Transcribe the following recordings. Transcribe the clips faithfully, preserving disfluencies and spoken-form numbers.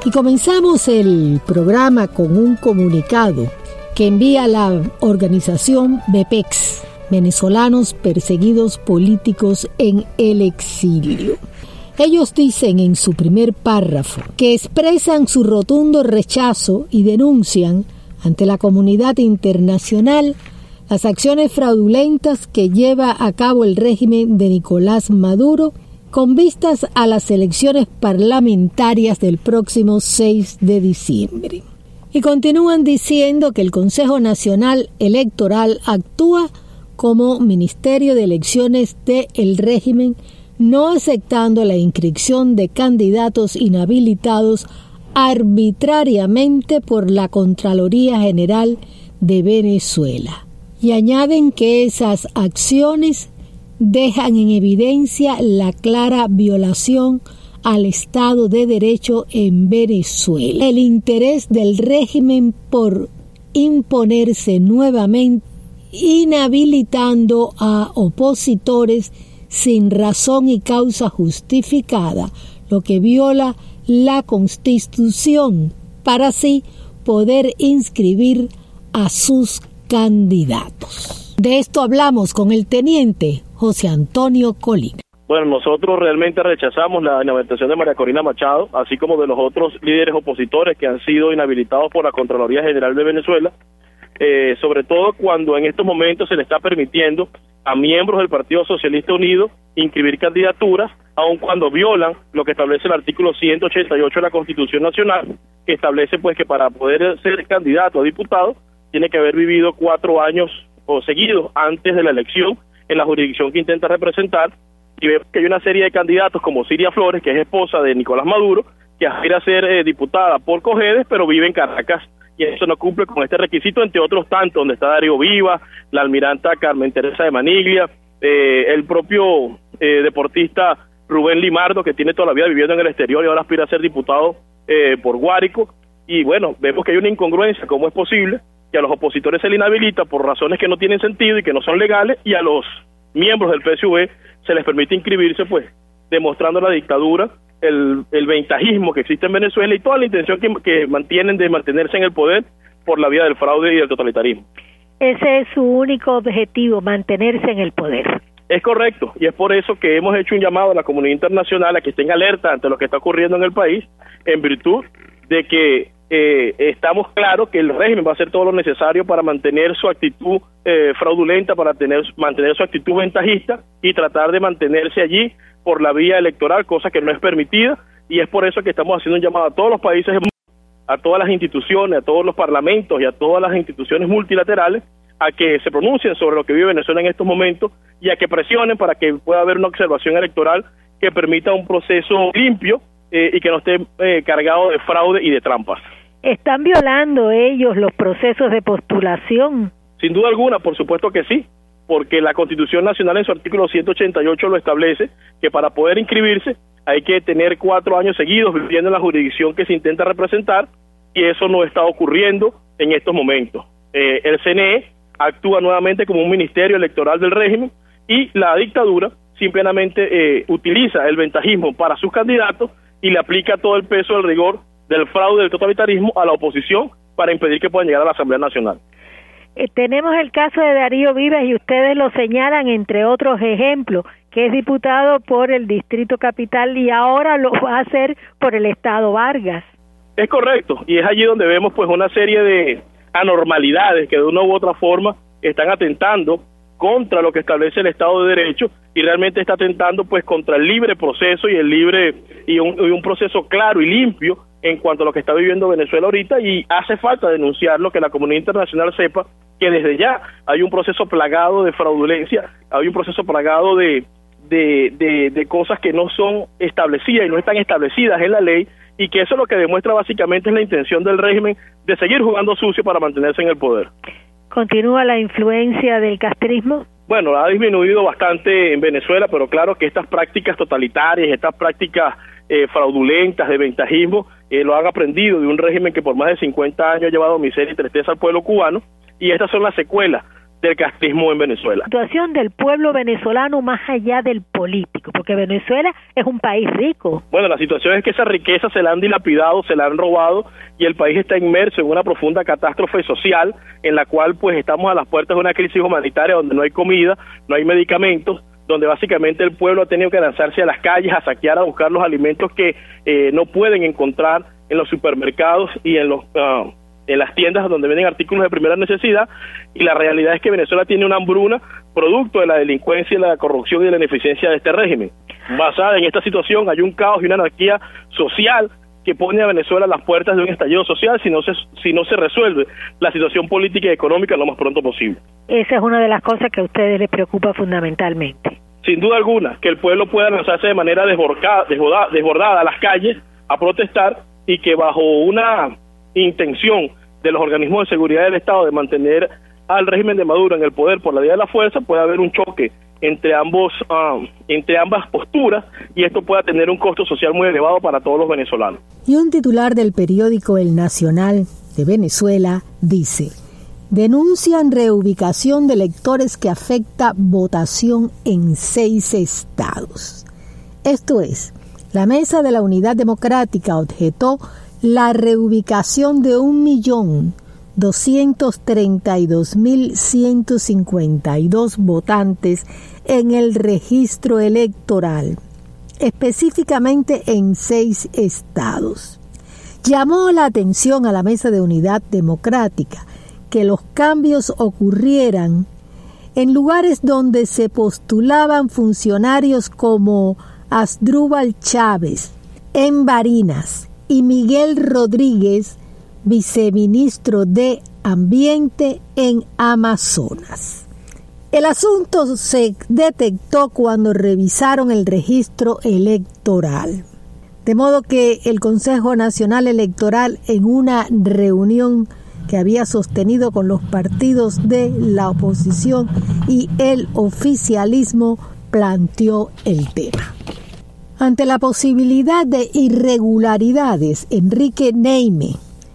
Y comenzamos el programa con un comunicado que envía la organización BEPEX, Venezolanos Perseguidos Políticos en el Exilio. Ellos dicen en su primer párrafo que expresan su rotundo rechazo y denuncian ante la comunidad internacional las acciones fraudulentas que lleva a cabo el régimen de Nicolás Maduro con vistas a las elecciones parlamentarias del próximo seis de diciembre. Y continúan diciendo que el Consejo Nacional Electoral actúa como Ministerio de Elecciones del régimen, no aceptando la inscripción de candidatos inhabilitados arbitrariamente por la Contraloría General de Venezuela. Y añaden que esas acciones dejan en evidencia la clara violación al Estado de Derecho en Venezuela. El interés del régimen por imponerse nuevamente, inhabilitando a opositores sin razón y causa justificada, lo que viola la Constitución, para así poder inscribir a sus candidatos. De esto hablamos con el teniente José Antonio Colina. Bueno, nosotros realmente rechazamos la inhabilitación de María Corina Machado, así como de los otros líderes opositores que han sido inhabilitados por la Contraloría General de Venezuela, eh, sobre todo cuando en estos momentos se le está permitiendo a miembros del Partido Socialista Unido inscribir candidaturas, aun cuando violan lo que establece el artículo ciento ochenta y ocho de la Constitución Nacional, que establece pues que para poder ser candidato a diputado tiene que haber vivido cuatro años o seguidos antes de la elección en la jurisdicción que intenta representar. Y vemos que hay una serie de candidatos como Siria Flores, que es esposa de Nicolás Maduro, que aspira a ser eh, diputada por Cojedes, pero vive en Caracas, y eso no cumple con este requisito, entre otros tantos, donde está Darío Viva, la almiranta Carmen Teresa de Maniglia, eh, el propio eh, deportista Rubén Limardo, que tiene toda la vida viviendo en el exterior y ahora aspira a ser diputado eh, por Guárico. Y bueno, vemos que hay una incongruencia. ¿Cómo es posible que a los opositores se les inhabilita por razones que no tienen sentido y que no son legales, y a los miembros del P S U V se les permite inscribirse, pues, demostrando la dictadura, el, el ventajismo que existe en Venezuela y toda la intención que, que mantienen de mantenerse en el poder por la vía del fraude y del totalitarismo? Ese es su único objetivo, mantenerse en el poder. Es correcto, y es por eso que hemos hecho un llamado a la comunidad internacional a que estén alerta ante lo que está ocurriendo en el país, en virtud de que Eh, estamos claros que el régimen va a hacer todo lo necesario para mantener su actitud eh, fraudulenta, para tener, mantener su actitud ventajista y tratar de mantenerse allí por la vía electoral, cosa que no es permitida, y es por eso que estamos haciendo un llamado a todos los países, a todas las instituciones, a todos los parlamentos y a todas las instituciones multilaterales a que se pronuncien sobre lo que vive Venezuela en estos momentos y a que presionen para que pueda haber una observación electoral que permita un proceso limpio eh, y que no esté eh, cargado de fraude y de trampas. ¿Están violando ellos los procesos de postulación? Sin duda alguna, por supuesto que sí, porque la Constitución Nacional en su artículo ciento ochenta y ocho lo establece, que para poder inscribirse hay que tener cuatro años seguidos viviendo en la jurisdicción que se intenta representar, y eso no está ocurriendo en estos momentos. Eh, el C N E actúa nuevamente como un ministerio electoral del régimen, y la dictadura simplemente eh, utiliza el ventajismo para sus candidatos y le aplica todo el peso del rigor del fraude, del totalitarismo a la oposición para impedir que puedan llegar a la Asamblea Nacional. Eh, tenemos el caso de Darío Vivas y ustedes lo señalan entre otros ejemplos, que es diputado por el Distrito Capital y ahora lo va a hacer por el Estado Vargas. Es correcto, y es allí donde vemos pues una serie de anormalidades que de una u otra forma están atentando contra lo que establece el Estado de Derecho, y realmente está atentando pues contra el libre proceso y el libre y un, y un proceso claro y limpio en cuanto a lo que está viviendo Venezuela ahorita, y hace falta denunciarlo, que la comunidad internacional sepa que desde ya hay un proceso plagado de fraudulencia, hay un proceso plagado de, de, de, de cosas que no son establecidas y no están establecidas en la ley, y que eso lo que demuestra básicamente es la intención del régimen de seguir jugando sucio para mantenerse en el poder. ¿Continúa la influencia del castrismo? Bueno, ha disminuido bastante en Venezuela, pero claro que estas prácticas totalitarias, estas prácticas eh, fraudulentas de ventajismo, eh, lo han aprendido de un régimen que por más de cincuenta años ha llevado miseria y tristeza al pueblo cubano, y estas son las secuelas del castrismo en Venezuela. La situación del pueblo venezolano más allá del político, porque Venezuela es un país rico. Bueno, la situación es que esa riqueza se la han dilapidado, se la han robado y el país está inmerso en una profunda catástrofe social en la cual pues estamos a las puertas de una crisis humanitaria donde no hay comida, no hay medicamentos, donde básicamente el pueblo ha tenido que lanzarse a las calles a saquear, a buscar los alimentos que eh, no pueden encontrar en los supermercados y en los uh, en las tiendas donde venden artículos de primera necesidad, y la realidad es que Venezuela tiene una hambruna producto de la delincuencia, la corrupción y de la ineficiencia de este régimen. Basada en esta situación hay un caos y una anarquía social que pone a Venezuela a las puertas de un estallido social si no se si no se resuelve la situación política y económica lo más pronto posible. Esa es una de las cosas que a ustedes les preocupa fundamentalmente. Sin duda alguna, que el pueblo pueda lanzarse de manera desbordada, desbordada, desbordada a las calles a protestar y que bajo una intención de los organismos de seguridad del Estado de mantener al régimen de Maduro en el poder por la vía de la fuerza, puede haber un choque entre ambos uh, entre ambas posturas y esto pueda tener un costo social muy elevado para todos los venezolanos. Y un titular del periódico El Nacional de Venezuela dice: denuncian reubicación de electores que afecta votación en seis estados. Esto es, la Mesa de la Unidad Democrática objetó la reubicación de un millón doscientos treinta y dos mil ciento cincuenta y dos votantes en el registro electoral, específicamente en seis estados. Llamó la atención a la Mesa de Unidad Democrática que los cambios ocurrieran en lugares donde se postulaban funcionarios como Asdrúbal Chávez, en Barinas, y Miguel Rodríguez, viceministro de Ambiente en Amazonas. El asunto se detectó cuando revisaron el registro electoral. De modo que el Consejo Nacional Electoral, en una reunión que había sostenido con los partidos de la oposición y el oficialismo, planteó el tema. Ante la posibilidad de irregularidades, Enrique Neime,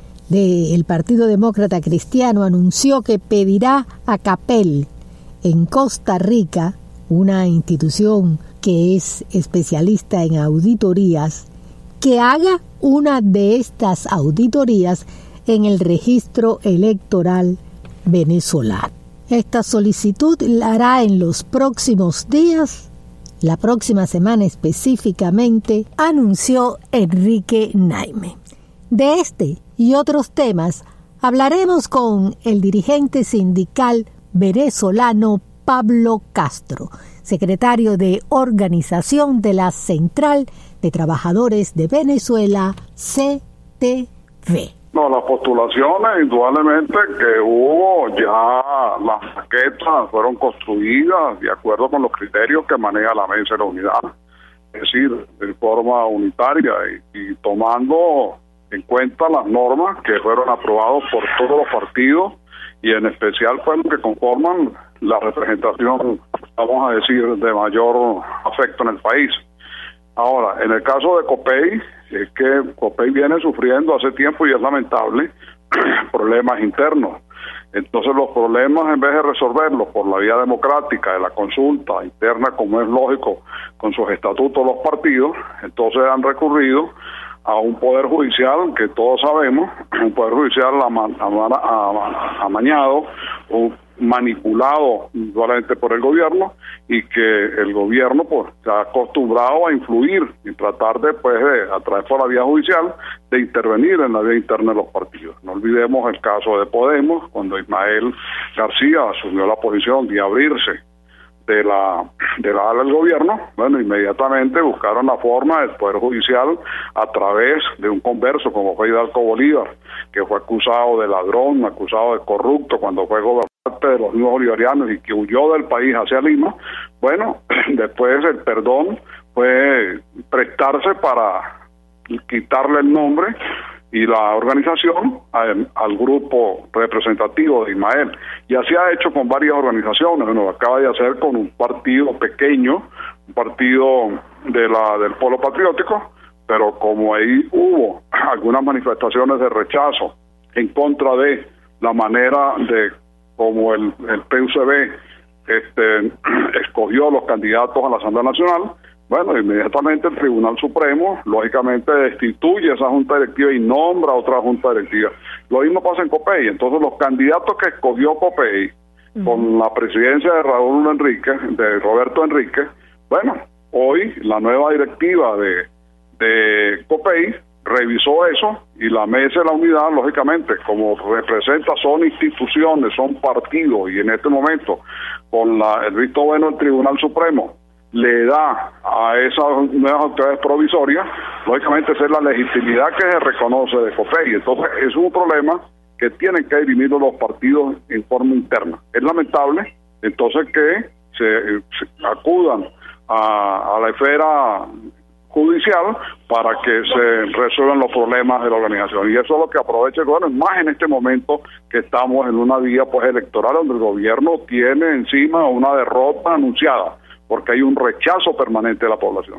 del Partido Demócrata Cristiano, anunció que pedirá a CAPEL en Costa Rica, una institución que es especialista en auditorías, que haga una de estas auditorías en el registro electoral venezolano. Esta solicitud la hará en los próximos días, la próxima semana específicamente, anunció Enrique Neime. De este y otros temas hablaremos con el dirigente sindical venezolano Pablo Castro, secretario de organización de la Central de Trabajadores de Venezuela, C T V. No, las postulaciones, indudablemente que hubo ya, las maquetas fueron construidas de acuerdo con los criterios que maneja la Mesa de la Unidad, es decir, de forma unitaria y, y tomando en cuenta las normas que fueron aprobadas por todos los partidos y en especial pues los que conforman la representación, vamos a decir, de mayor afecto en el país. Ahora, en el caso de COPEI, es que COPEI viene sufriendo hace tiempo y es lamentable problemas internos. Entonces los problemas, en vez de resolverlos por la vía democrática de la consulta interna, como es lógico con sus estatutos los partidos, entonces han recurrido a un poder judicial que todos sabemos, un poder judicial ama, ama, ama, amañado, un manipulado indudablemente por el gobierno, y que el gobierno pues se ha acostumbrado a influir y tratar después de, a través por la vía judicial, de intervenir en la vía interna de los partidos. No olvidemos el caso de Podemos, cuando Ismael García asumió la posición de abrirse de la de la ala del gobierno, bueno, inmediatamente buscaron la forma del Poder Judicial a través de un converso como fue Hidalgo Bolívar, que fue acusado de ladrón, acusado de corrupto cuando fue gobernante de los mismos bolivarianos y que huyó del país hacia Lima. Bueno, después el perdón fue prestarse para quitarle el nombre y la organización al, al grupo representativo de Ismael. Y así ha hecho con varias organizaciones. Bueno, acaba de hacer con un partido pequeño, un partido de la del Polo Patriótico, pero como ahí hubo algunas manifestaciones de rechazo en contra de la manera de como el, el P U C B este, escogió los candidatos a la Asamblea Nacional, bueno, inmediatamente el Tribunal Supremo, lógicamente, destituye esa junta directiva y nombra otra junta directiva. Lo mismo pasa en COPEI. Entonces, los candidatos que escogió COPEI, uh-huh, con la presidencia de Raúl Enrique, de Roberto Enrique, bueno, hoy la nueva directiva de, de COPEI revisó eso y la Mesa de la Unidad, lógicamente, como representa, son instituciones, son partidos, y en este momento, con la, el visto bueno del Tribunal Supremo, le da a esas nuevas autoridades provisorias, lógicamente, esa es la legitimidad que se reconoce de COPEI. Entonces, es un problema que tienen que dirimirlo los partidos en forma interna. Es lamentable, entonces, que se, se acudan a, a la esfera judicial para que se resuelvan los problemas de la organización, y eso es lo que aprovecha el gobierno, más en este momento que estamos en una vía pues electoral donde el gobierno tiene encima una derrota anunciada, porque hay un rechazo permanente de la población.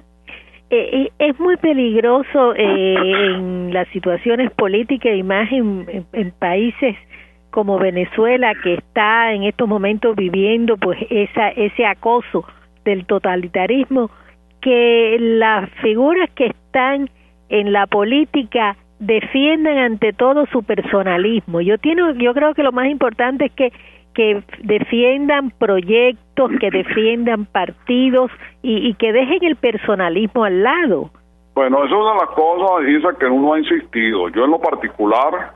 Eh, es muy peligroso eh, en las situaciones políticas y más en, en, en países como Venezuela, que está en estos momentos viviendo pues esa ese acoso del totalitarismo, que las figuras que están en la política defiendan ante todo su personalismo. Yo tiene, yo creo que lo más importante es que que defiendan proyectos, que defiendan partidos y, y que dejen el personalismo al lado. Bueno, eso es una de las cosas, Isa, que uno ha insistido. Yo en lo particular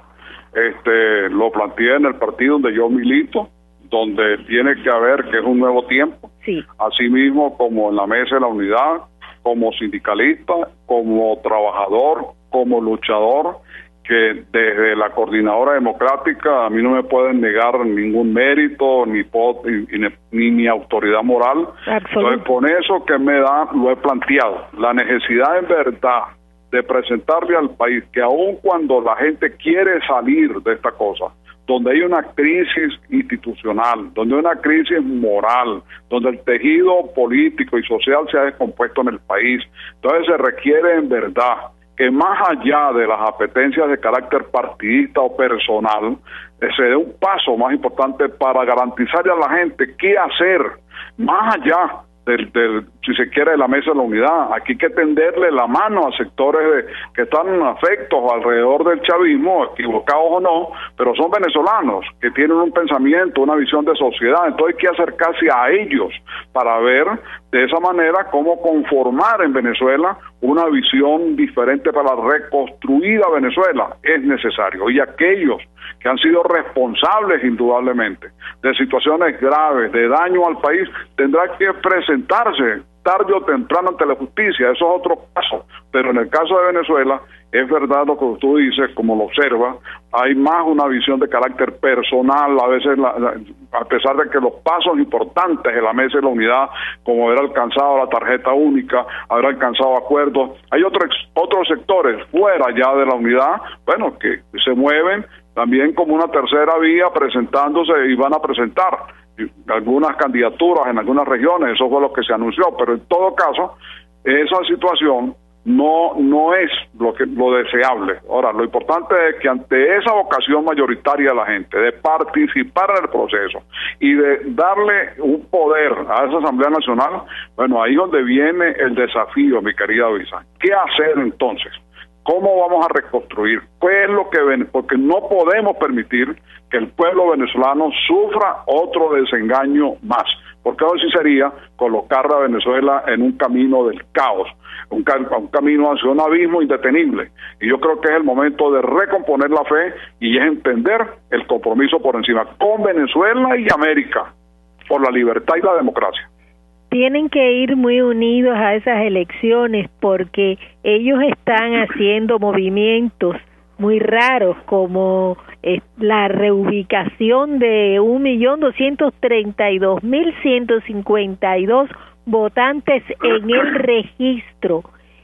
este, lo planteé en el partido donde yo milito, donde tiene que haber que es un nuevo tiempo. Sí. Asimismo, como en la Mesa de la Unidad, como sindicalista, como trabajador, como luchador, que desde la Coordinadora Democrática a mí no me pueden negar ningún mérito, ni ni, ni, ni autoridad moral. Entonces, con eso que me da, lo he planteado. La necesidad en verdad de presentarle al país que aun cuando la gente quiere salir de esta cosa, donde hay una crisis institucional, donde hay una crisis moral, donde el tejido político y social se ha descompuesto en el país, entonces se requiere en verdad que más allá de las apetencias de carácter partidista o personal, eh, se dé un paso más importante para garantizarle a la gente qué hacer, más allá del, del, si se quiere, de la Mesa de la Unidad. Aquí hay que tenderle la mano a sectores de, que están afectos alrededor del chavismo, equivocados o no, pero son venezolanos, que tienen un pensamiento, una visión de sociedad. Entonces hay que acercarse a ellos para ver de esa manera cómo conformar en Venezuela una visión diferente para la reconstruida Venezuela. Es necesario. Y aquellos que han sido responsables indudablemente de situaciones graves, de daño al país, tendrán que presentarse tarde o temprano ante la justicia. Eso es otro caso. Pero en el caso de Venezuela, es verdad lo que tú dices, como lo observas, hay más una visión de carácter personal, a veces, la, la, a pesar de que los pasos importantes de la Mesa de la Unidad, como haber alcanzado la tarjeta única, haber alcanzado acuerdos, hay otros otros sectores fuera ya de la unidad, bueno, que se mueven también como una tercera vía presentándose y van a presentar algunas candidaturas en algunas regiones. Eso fue lo que se anunció, pero en todo caso, esa situación no no es lo que lo deseable. Ahora, lo importante es que ante esa vocación mayoritaria de la gente de participar en el proceso y de darle un poder a esa Asamblea Nacional, bueno, ahí es donde viene el desafío, mi querida Luisa. ¿Qué hacer entonces? ¿Cómo vamos a reconstruir? ¿Qué es lo que ven? Porque no podemos permitir que el pueblo venezolano sufra otro desengaño más, porque eso sí sería colocar a Venezuela en un camino del caos, un, un camino hacia un abismo indetenible. Y yo creo que es el momento de recomponer la fe y es entender el compromiso por encima con Venezuela y América por la libertad y la democracia. Tienen que ir muy unidos a esas elecciones porque ellos están haciendo movimientos muy raros como eh, la reubicación de un millón doscientos treinta y dos mil ciento cincuenta y dos votantes en el registro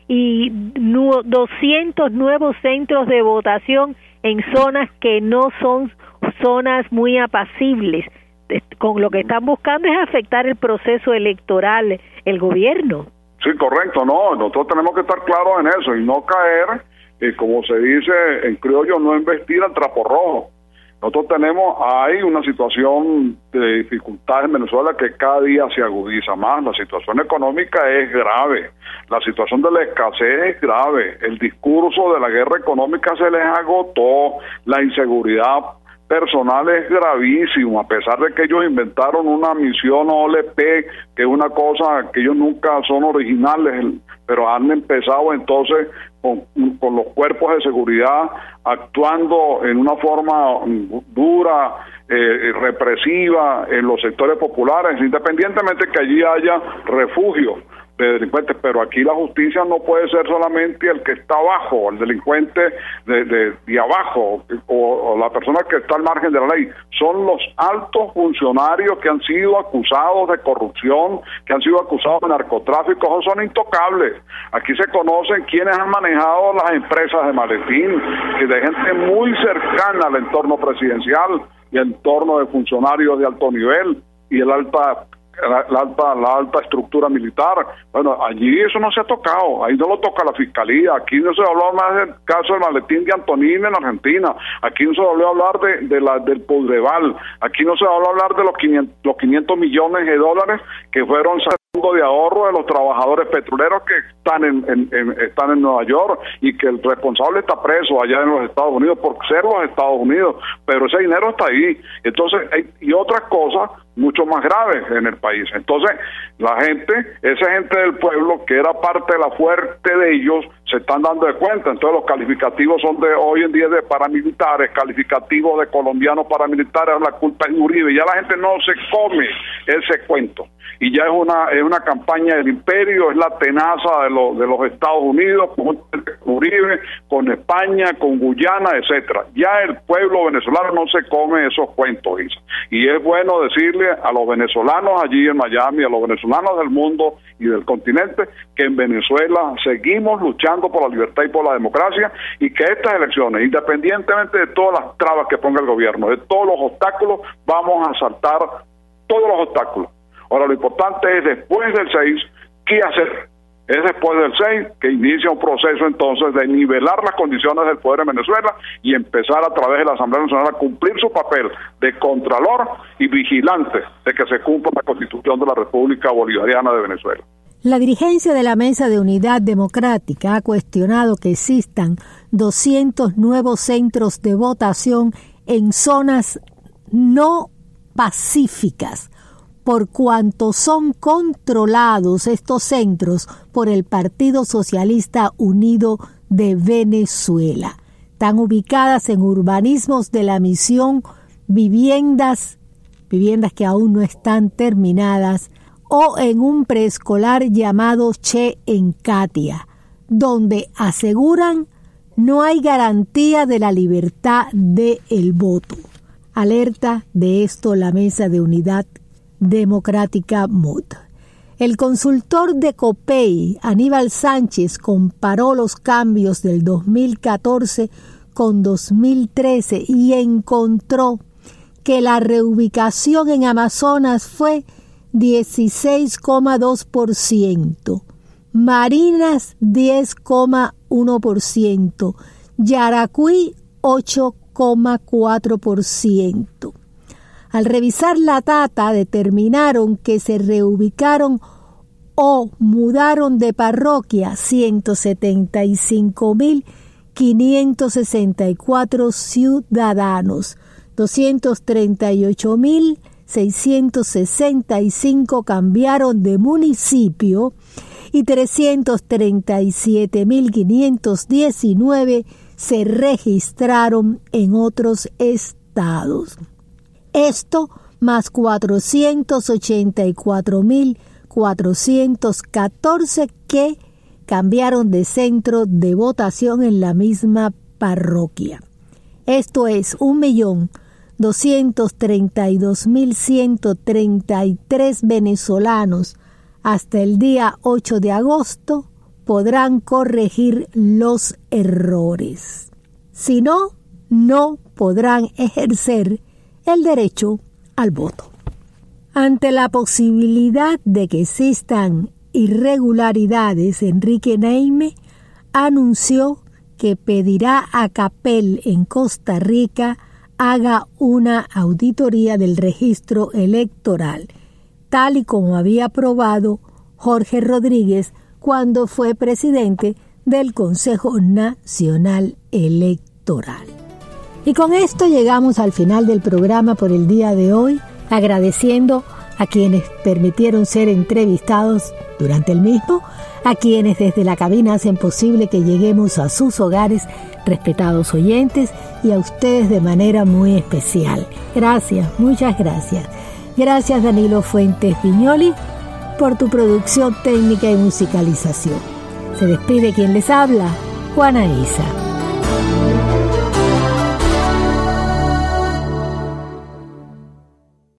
y nu- doscientos nuevos centros de votación en zonas que no son zonas muy apacibles. Con lo que están buscando es afectar el proceso electoral, el gobierno. Sí, correcto, no, nosotros tenemos que estar claros en eso y no caer, eh, como se dice en criollo, no investir al trapo rojo. Nosotros tenemos, hay una situación de dificultad en Venezuela que cada día se agudiza más. La situación económica es grave, la situación de la escasez es grave, el discurso de la guerra económica se les agotó, la inseguridad personal es gravísimo, a pesar de que ellos inventaron una misión O L P, que es una cosa que ellos nunca son originales, pero han empezado entonces con, con los cuerpos de seguridad actuando en una forma dura, eh, represiva en los sectores populares, independientemente que allí haya refugio de delincuentes, pero aquí la justicia no puede ser solamente el que está abajo, el delincuente de, de, de abajo, o, o la persona que está al margen de la ley, son los altos funcionarios que han sido acusados de corrupción, que han sido acusados de narcotráfico, esos son intocables. Aquí se conocen quienes han manejado las empresas de maletín, que de gente muy cercana al entorno presidencial y al entorno de funcionarios de alto nivel y el alta La, la alta la alta estructura militar. Bueno, allí eso no se ha tocado, ahí no lo toca la fiscalía, aquí no se habló más del caso del maletín de Antonín en Argentina, aquí no se volvió a hablar de, de la del Pudreval, aquí no se volvió a hablar de los quinientos, los quinientos millones de dólares que fueron de ahorro de los trabajadores petroleros que están en, en, en están en Nueva York y que el responsable está preso allá en los Estados Unidos por ser los Estados Unidos, pero ese dinero está ahí. Entonces hay y otras cosas mucho más graves en el país. Entonces la gente, esa gente del pueblo que era parte de la fuerte de ellos, se están dando de cuenta. Entonces los calificativos son de hoy en día de paramilitares, calificativos de colombianos paramilitares, la culpa es Uribe. Ya la gente no se come ese cuento. Y ya es una es una campaña del imperio, es la tenaza de los de los Estados Unidos con Uribe, con España, con Guyana, etcétera. Ya el pueblo venezolano no se come esos cuentos, Isa. Y es bueno decirle a los venezolanos allí en Miami, a los venezolanos del mundo y del continente, que en Venezuela seguimos luchando por la libertad y por la democracia, y que estas elecciones, independientemente de todas las trabas que ponga el gobierno, de todos los obstáculos, vamos a saltar todos los obstáculos. Ahora, lo importante es después del seis, ¿qué hacer? Es después del seis que inicia un proceso entonces de nivelar las condiciones del poder en Venezuela y empezar a través de la Asamblea Nacional a cumplir su papel de contralor y vigilante de que se cumpla la Constitución de la República Bolivariana de Venezuela. La dirigencia de la Mesa de Unidad Democrática ha cuestionado que existan doscientos nuevos centros de votación en zonas no pacíficas, por cuanto son controlados estos centros por el Partido Socialista Unido de Venezuela. Están ubicadas en urbanismos de la misión, viviendas, viviendas que aún no están terminadas, o en un preescolar llamado Che en Catia, donde aseguran no hay garantía de la libertad del voto. Alerta de esto la Mesa de Unidad Democrática M U D. El consultor de COPEI, Aníbal Sánchez, comparó los cambios del dos mil catorce con dos mil trece y encontró que la reubicación en Amazonas fue dieciséis coma dos por ciento, Marinas diez coma uno por ciento, Yaracuy ocho coma cuatro por ciento. Al revisar la data, determinaron que se reubicaron o mudaron de parroquia ciento setenta y cinco mil quinientos sesenta y cuatro ciudadanos, doscientos treinta y ocho mil seiscientos sesenta y cinco cambiaron de municipio y trescientos treinta y siete mil quinientos diecinueve se registraron en otros estados. Esto más cuatrocientos ochenta y cuatro mil cuatrocientos catorce que cambiaron de centro de votación en la misma parroquia. Esto es un millón doscientos treinta y dos mil ciento treinta y tres venezolanos hasta el día ocho de agosto podrán corregir los errores. Si no, no podrán ejercer el derecho al voto. Ante la posibilidad de que existan irregularidades, Enrique Neime anunció que pedirá a CAPEL en Costa Rica haga una auditoría del registro electoral, tal y como había aprobado Jorge Rodríguez cuando fue presidente del Consejo Nacional Electoral. Y con esto llegamos al final del programa por el día de hoy, agradeciendo a quienes permitieron ser entrevistados durante el mismo, a quienes desde la cabina hacen posible que lleguemos a sus hogares, respetados oyentes, y a ustedes de manera muy especial. Gracias, muchas gracias. Gracias, Danilo Fuentes Viñoli, por tu producción técnica y musicalización. Se despide quien les habla, Juana Isa.